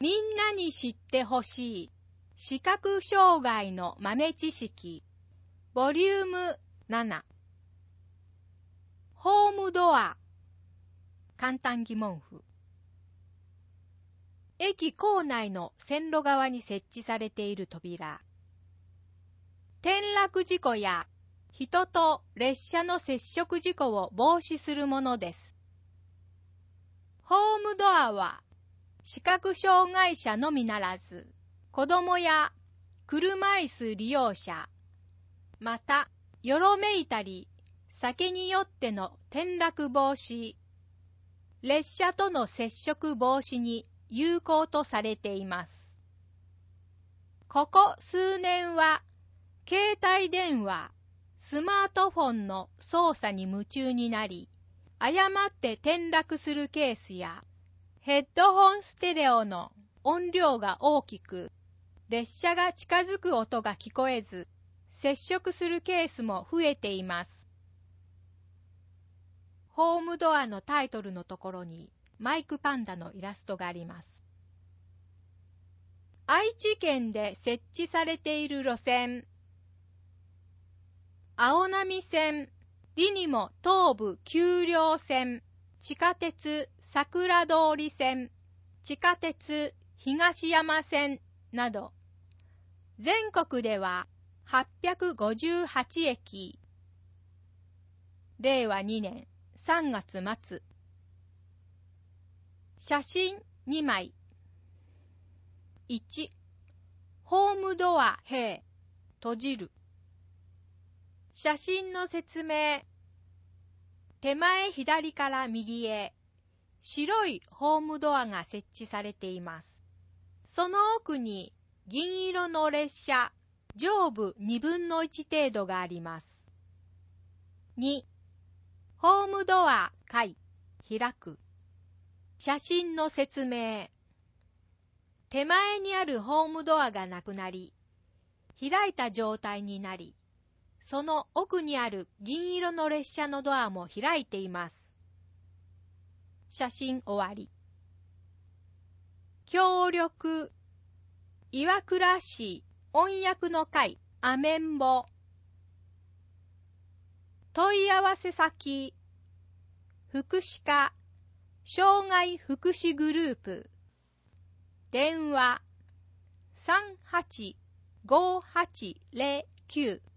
みんなに知ってほしい視覚障害の豆知識ボリューム7ホームドア簡単疑問符駅構内の線路側に設置されている扉転落事故や人と列車の接触事故を防止するものです。ホームドアは視覚障害者のみならず、子供や車椅子利用者、また、よろめいたり、酒によっての転落防止、列車との接触防止に有効とされています。ここ数年は、携帯電話、スマートフォンの操作に夢中になり、誤って転落するケースや、ヘッドホンステレオの音量が大きく、列車が近づく音が聞こえず、接触するケースも増えています。ホームドアのタイトルのところにマイクパンダのイラストがあります。愛知県で設置されている路線、青波線、リニモ東武丘陵線、地下鉄桜通り線、地下鉄東山線など、全国では858駅、令和2年3月末。写真2枚。1、ホームドア閉、閉じる。写真の説明。手前左から右へ、白いホームドアが設置されています。その奥に銀色の列車、上部2分の1程度があります。2、ホームドア開、開く。写真の説明。手前にあるホームドアがなくなり、開いた状態になり、その奥にある銀色の列車のドアも開いています。写真終わり。協力、岩倉市音訳の会アメンボ。問い合わせ先、福祉課、障害福祉グループ。電話、385809